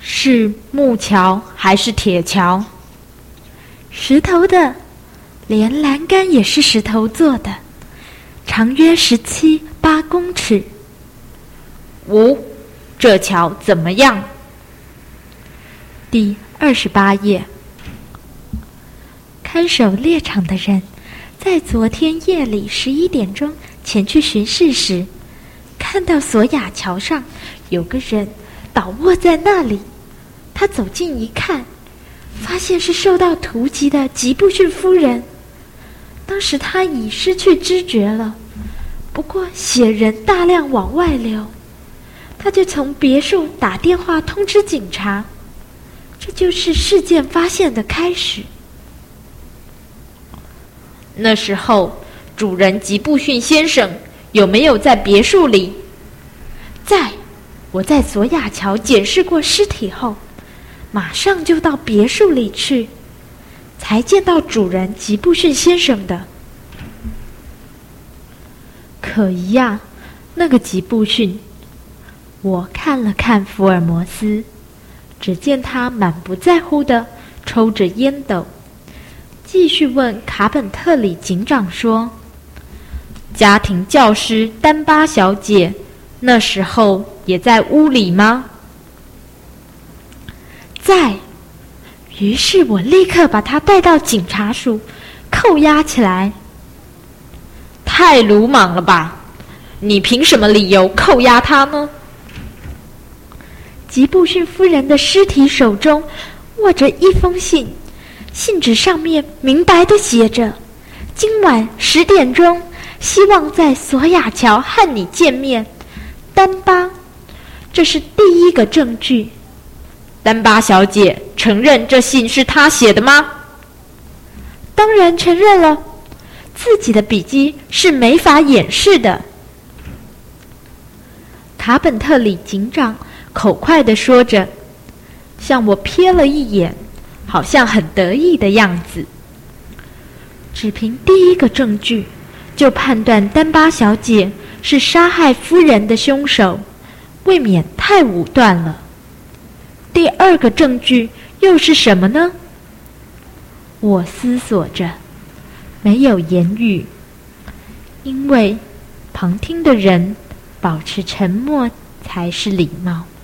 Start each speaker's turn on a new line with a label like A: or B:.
A: 是木桥还是铁桥？
B: 石头的，连栏杆也是石头做的，长约17、8公尺。
A: 这桥怎么样？
B: 第28页。看守猎场的人在昨天夜里11点钟前去巡视时，看到索亚桥上有个人倒卧在那里。他走近一看，发现是受到突击的吉布逊夫人。当时他已失去知觉了，不过血仍大量往外流。他就从别墅打电话通知警察，这就是事件发现的开始。
A: 那时候主人吉布逊先生有没有在别墅里？
B: 在，我在索亚桥检视过尸体后，马上就到别墅里去，才见到主人吉布逊先生的。可疑呀，那个吉布逊。我看了看福尔摩斯，只见他满不在乎地抽着烟斗，继续问卡本特里警长说：
A: 家庭教师丹巴小姐那时候也在屋里吗？
B: 在。于是我立刻把她带到警察署，扣押起来。
A: 太鲁莽了吧！你凭什么理由扣押她呢？
B: 吉布逊夫人的尸体手中握着一封信，信纸上面明白地写着：今晚10点钟，希望在索亚桥和你见面，丹巴。这是第一个证据。
A: 丹巴小姐承认这信是她写的吗？
B: 当然承认了，自己的笔迹是没法掩饰的。卡本特里警长口快地说着，向我瞥了一眼，好像很得意的样子。只凭第一个证据，就判断丹巴小姐是杀害夫人的凶手，未免太武断了。第二个证据又是什么呢？我思索着，没有言语，因为旁听的人保持沉默才是礼貌。